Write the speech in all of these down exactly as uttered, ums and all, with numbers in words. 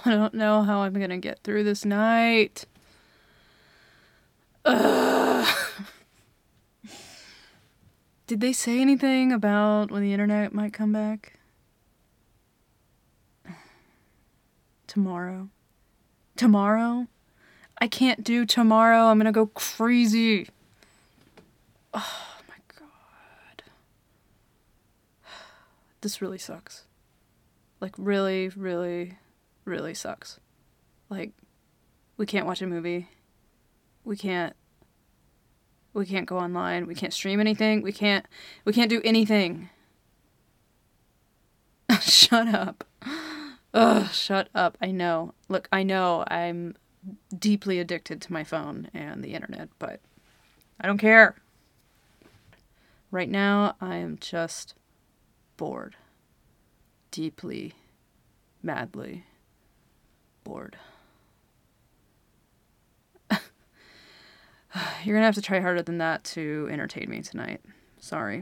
I don't know how I'm gonna get through this night. Ugh. Did they say anything about when the internet might come back? Tomorrow. Tomorrow? I can't do tomorrow. I'm gonna go crazy. Oh my god. This really sucks. Like, really, really, really sucks. Like, we can't watch a movie. We can't. We can't go online. We can't stream anything. We can't. We can't do anything. Shut up. Ugh, shut up. I know. Look, I know I'm deeply addicted to my phone and the internet, but I don't care. Right now, I am just bored. Deeply, madly bored. You're gonna have to try harder than that to entertain me tonight. Sorry.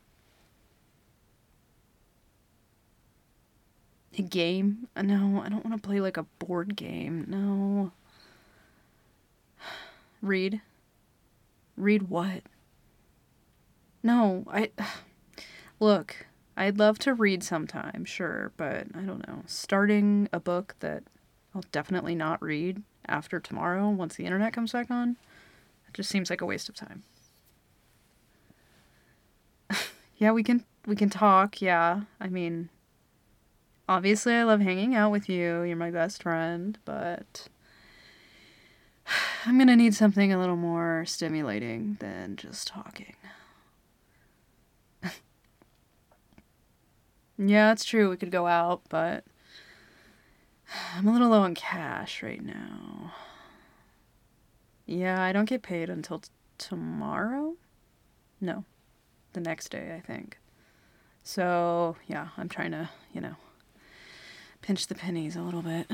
A game? No, I don't want to play like a board game. No. Read? Read what? No, I... Look, I'd love to read sometime, sure, but I don't know. Starting a book that I'll definitely not read after tomorrow once the internet comes back on, it just seems like a waste of time. Yeah, we can we can talk, yeah. I mean, obviously I love hanging out with you. You're my best friend, but I'm gonna need something a little more stimulating than just talking. Yeah, it's true. We could go out, but I'm a little low on cash right now. Yeah, I don't get paid until t- tomorrow? No, the next day, I think. So, yeah, I'm trying to, you know, pinch the pennies a little bit.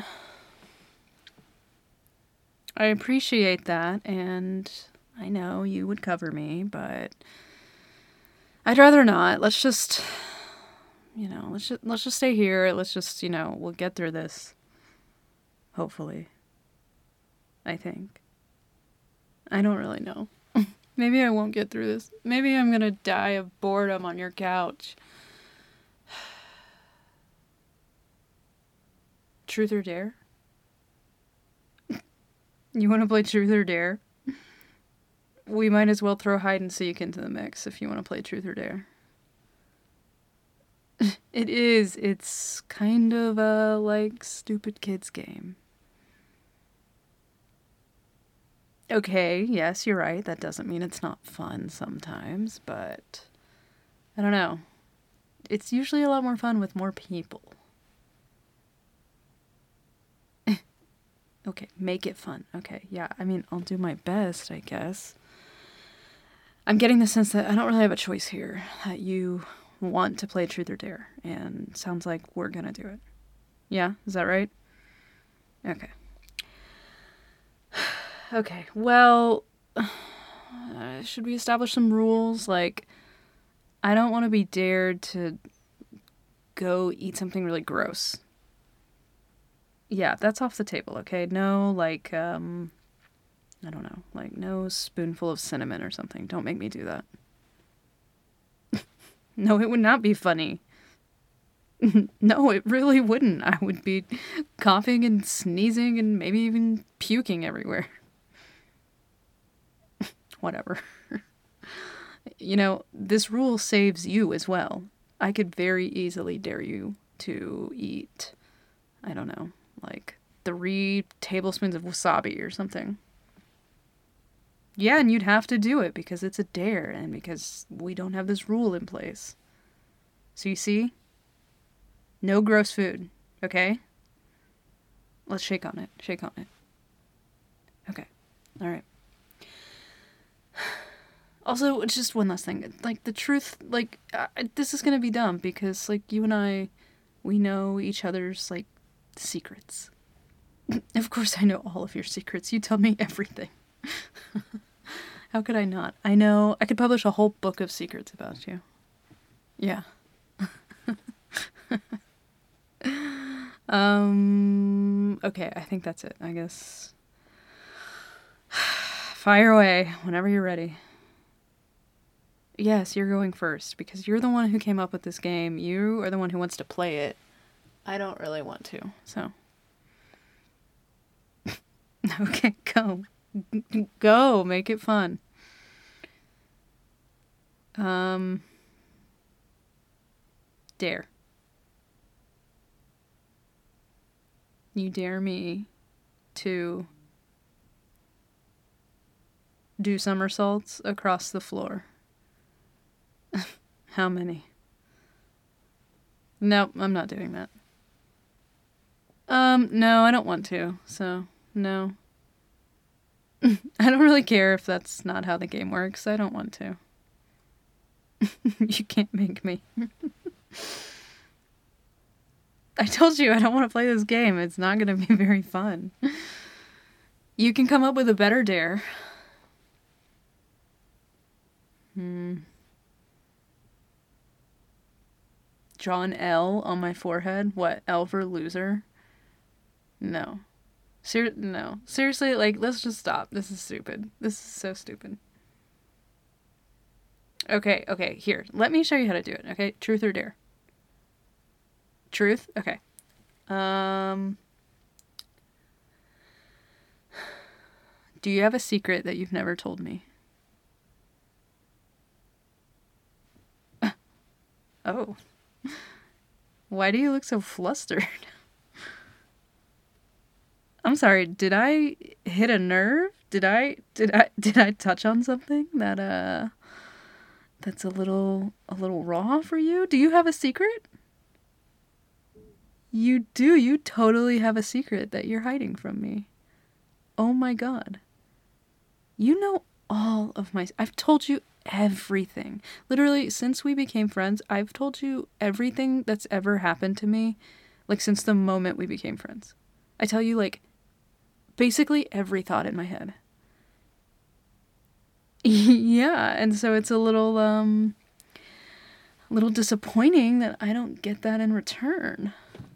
I appreciate that, and I know you would cover me, but I'd rather not. Let's just, you know, let's just, let's just stay here. Let's just, you know, we'll get through this. Hopefully. I think. I don't really know. Maybe I won't get through this. Maybe I'm gonna die of boredom on your couch. Truth or dare? You want to play truth or dare? We might as well throw hide and seek into the mix if you want to play truth or dare. It is. It's kind of a, like, stupid kids game. Okay, yes, you're right. That doesn't mean it's not fun sometimes, but I don't know. It's usually a lot more fun with more people. Okay, make it fun. Okay, yeah, I mean, I'll do my best, I guess. I'm getting the sense that I don't really have a choice here, that you want to play truth or dare, and sounds like we're gonna do it. Yeah, is that right? Okay. Okay, well, uh, should we establish some rules? Like, I don't want to be dared to go eat something really gross. Yeah, that's off the table, okay? No, like, um, I don't know, like, no spoonful of cinnamon or something. Don't make me do that. No, it would not be funny. No, it really wouldn't. I would be coughing and sneezing and maybe even puking everywhere. Whatever. You know, this rule saves you as well. I could very easily dare you to eat, I don't know, like three tablespoons of wasabi or something. Yeah, and you'd have to do it because it's a dare and because we don't have this rule in place. So you see? No gross food, okay? Let's shake on it. Shake on it. Okay. All right. Also, just one last thing. Like, the truth, like, uh, this is gonna be dumb because, like, you and I, we know each other's, like, secrets. Of course I know all of your secrets. You tell me everything. How could I not? I know. I could publish a whole book of secrets about you. Yeah. um, okay, I think that's it. I guess. Fire away whenever you're ready. Yes, you're going first because you're the one who came up with this game. You are the one who wants to play it. I don't really want to, so. Okay, go. Go, make it fun. Um, dare. You dare me to do somersaults across the floor. How many? Nope, I'm not doing that. Um, no, I don't want to, so no. I don't really care if that's not how the game works. I don't want to. You can't make me. I told you I don't want to play this game. It's not going to be very fun. You can come up with a better dare. Hmm. Draw an L on my forehead? What, L for loser? No. Ser- no. Seriously, like, let's just stop. This is stupid. This is so stupid. Okay, okay, here. Let me show you how to do it, okay? Truth or dare? Truth? Okay. Um... Do you have a secret that you've never told me? Oh. Why do you look so flustered? I'm sorry, did I hit a nerve? Did I did I did I touch on something that uh that's a little a little raw for you? Do you have a secret? You do. You totally have a secret that you're hiding from me. Oh my god. You know all of my I've told you everything. Literally, since we became friends, I've told you everything that's ever happened to me, like since the moment we became friends. I tell you, like, basically every thought in my head. Yeah, and so it's a little, um, a little disappointing that I don't get that in return.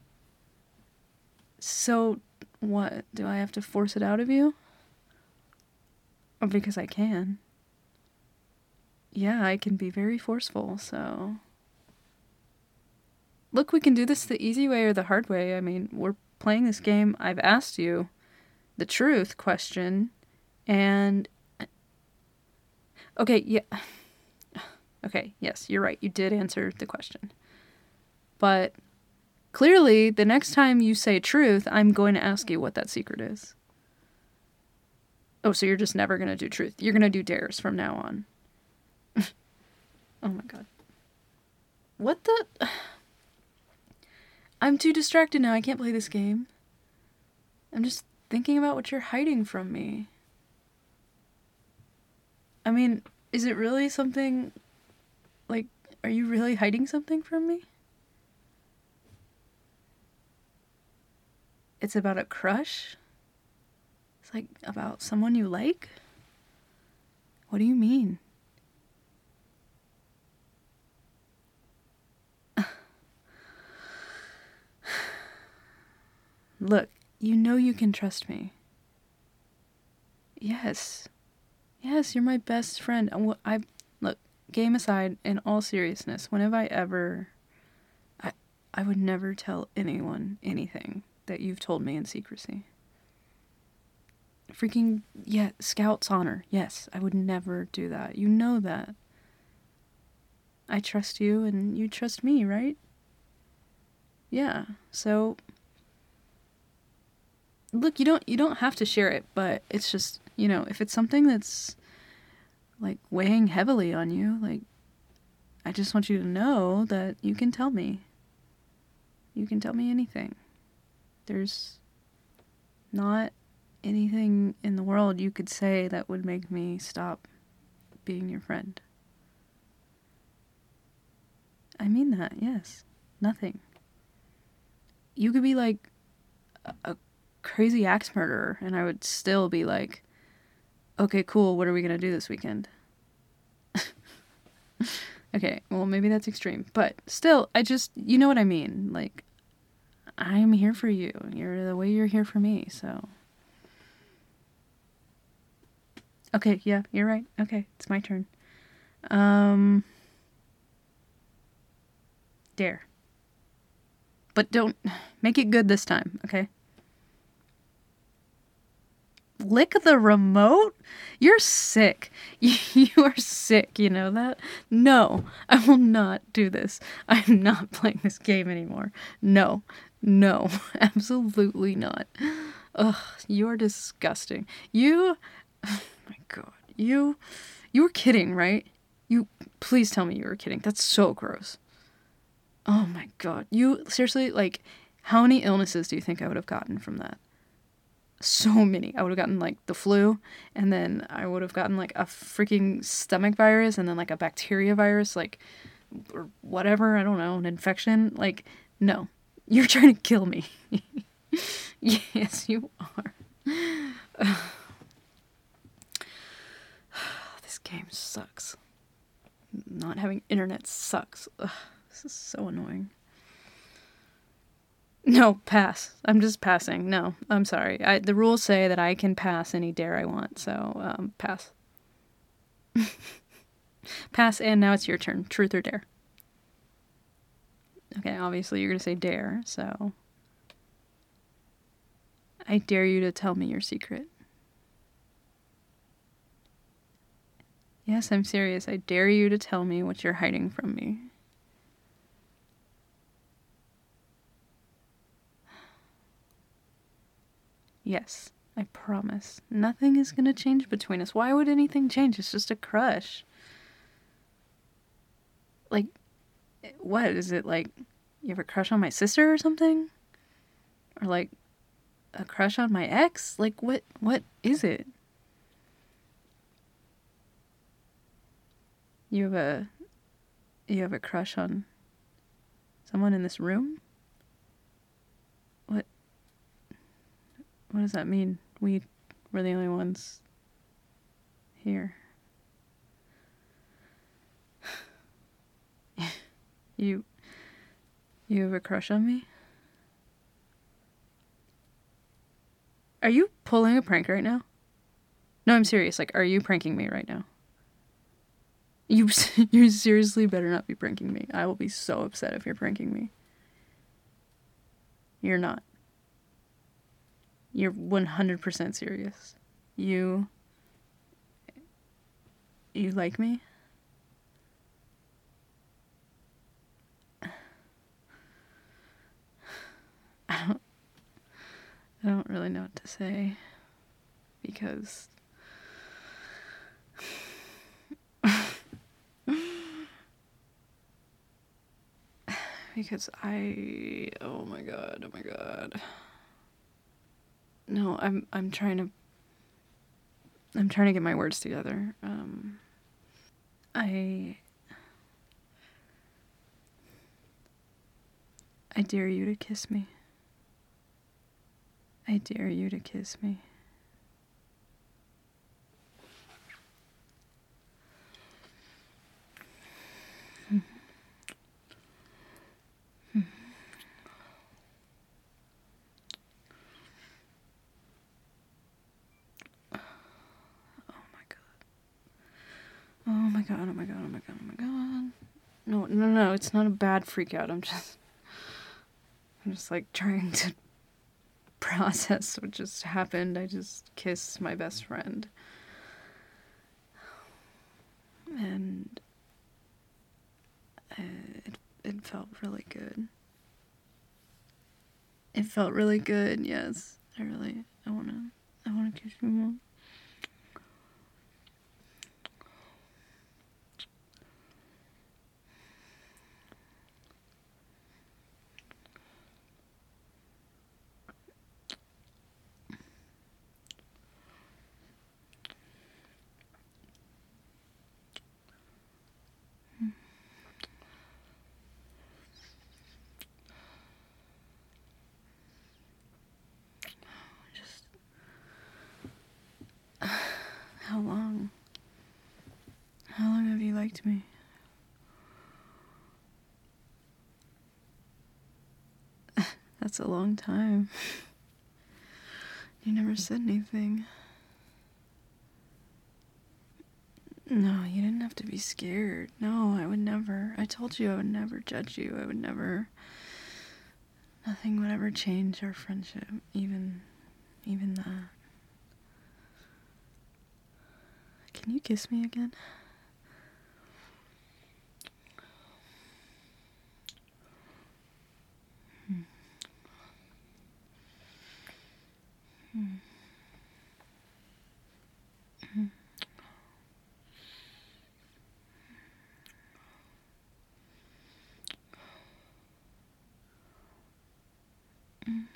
So, what? Do I have to force it out of you? Or because I can. Yeah, I can be very forceful, so... Look, we can do this the easy way or the hard way. I mean, we're playing this game. I've asked you the truth question, and... Okay, yeah. Okay, yes, you're right. You did answer the question. But clearly, the next time you say truth, I'm going to ask you what that secret is. Oh, so you're just never going to do truth. You're going to do dares from now on. Oh my god. What the... I'm too distracted now. I can't play this game. I'm just thinking about what you're hiding from me. I mean, is it really something... Like, are you really hiding something from me? It's about a crush? It's like about someone you like? What do you mean? Look, you know you can trust me. Yes. Yes, you're my best friend. I, I look, game aside, in all seriousness, when have I ever... I, I would never tell anyone anything that you've told me in secrecy. Freaking, yeah, Scout's honor. Yes, I would never do that. You know that. I trust you and you trust me, right? Yeah, so... Look, you don't you don't have to share it, but it's just, you know, if it's something that's like weighing heavily on you, like I just want you to know that you can tell me. You can tell me anything. There's not anything in the world you could say that would make me stop being your friend. I mean that, yes. Nothing. You could be like a, a crazy axe murderer, and I would still be like, okay, cool, what are we gonna do this weekend? Okay, well, maybe that's extreme, but still, I just, you know what I mean, like, I'm here for you. You're the way you're here for me, so. Okay, yeah, you're right. Okay, it's my turn. Um, dare. But don't make it good this time, okay? Lick the remote? You're sick. You are sick, you know that? No, I will not do this. I'm not playing this game anymore. No, no, absolutely not. Ugh, you're disgusting. You, oh my God, you, you were kidding, right? You, please tell me you were kidding. That's so gross. Oh my God, you, seriously, like, how many illnesses do you think I would have gotten from that? So many. I would have gotten like the flu, and then I would have gotten like a freaking stomach virus, and then like a bacteria virus, like, or whatever, I don't know, an infection. Like, no, you're trying to kill me. Yes, you are. This game sucks. Not having internet sucks. Ugh, this is so annoying. No, pass. I'm just passing. No, I'm sorry. I, the rules say that I can pass any dare I want, so um, pass. Pass, and now it's your turn. Truth or dare? Okay, obviously you're going to say dare, so. I dare you to tell me your secret. Yes, I'm serious. I dare you to tell me what you're hiding from me. Yes, I promise. Nothing is going to change between us. Why would anything change? It's just a crush. Like, what? Is it like you have a crush on my sister or something? Or like a crush on my ex? Like, what? What is it? You have a... You have a crush on someone in this room? What? What does that mean? We were the only ones here. You... You have a crush on me? Are you pulling a prank right now? No, I'm serious. Like, are you pranking me right now? You, you seriously better not be pranking me. I will be so upset if you're pranking me. You're not. You're one hundred percent serious. You... You like me? I don't... I don't really know what to say. Because... because I... Oh my god, oh my god. No, I'm I'm trying to... I'm trying to get my words together. Um... I... I dare you to kiss me. I dare you to kiss me. Hmm. Hmm. Oh my god. Oh my god, oh my god, oh my god, oh my god. No, no, no, it's not a bad freak out. I'm just... I'm just like trying to process what just happened. I just kissed my best friend. And uh, it, it felt really good. It felt really good, yes. I really, I wanna, I wanna kiss you more. Just, how long? How long have you liked me? That's That's a long time. You never said anything. No, you didn't have to be scared. No, I would never. I told you I would never judge you. I would never... Nothing would ever change our friendship. Even... Even that. Can you kiss me again? Hmm. Hmm. Hmm. Mm.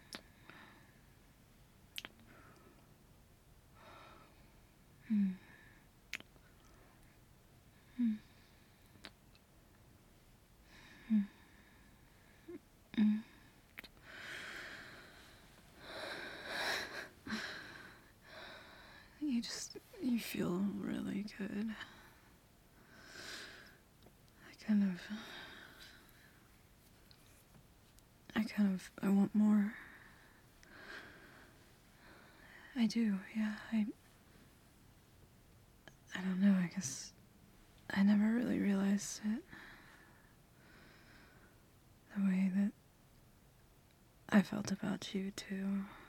Mm. Mm. Mm. Mm. You just, you feel really good. I kind of, I kind of, I want more. I do, yeah, I, I don't know, I guess I never really realized it. The way that I felt about you, too.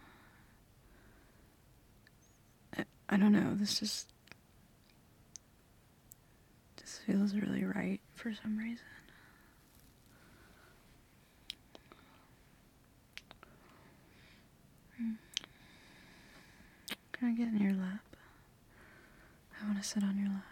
I, I don't know, this just, just feels really right for some reason. Mm. Can I get in your lap? I want to sit on your lap.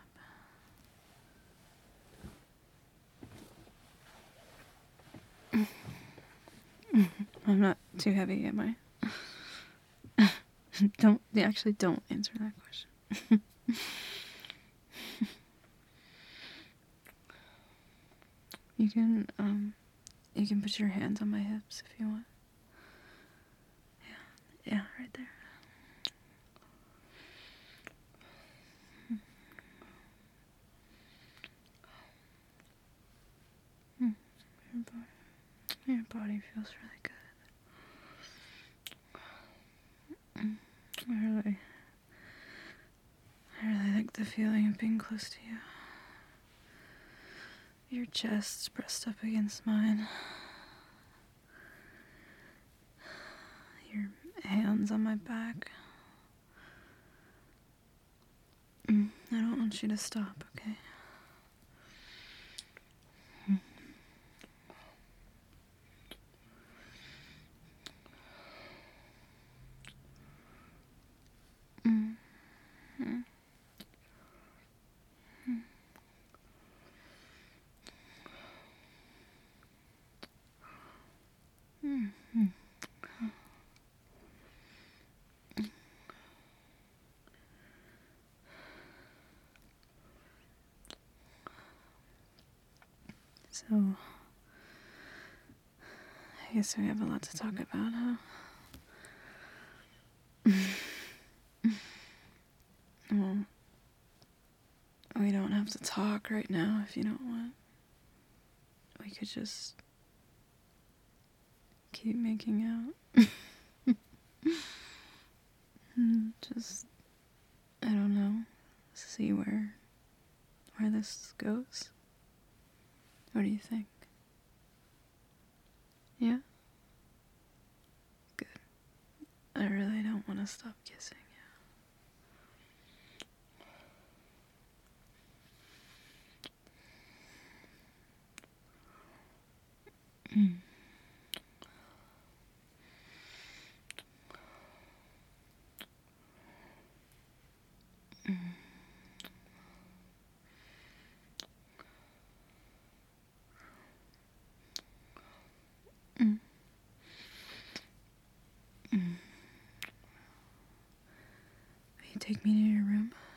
I'm not too heavy, am I? Don't, actually don't answer that question. You can, um, you can put your hands on my hips if you want. Yeah, yeah, right there. Mm. Your body, your body feels really good. Mm. I really, I really like the feeling of being close to you. Your chest's pressed up against mine. Your hands on my back. Mm. I don't want you to stop, okay? Mm. Mm. Mm. Mm. Mm. Mm. So, I guess we have a lot to talk about, huh? Well, we don't have to talk right now if you don't want. We could just keep making out. And just, I don't know, see where where this goes. What do you think? Yeah? Good. I really don't want to stop kissing you. Mm. Mm. Mm. Mm. Will you take me to your room?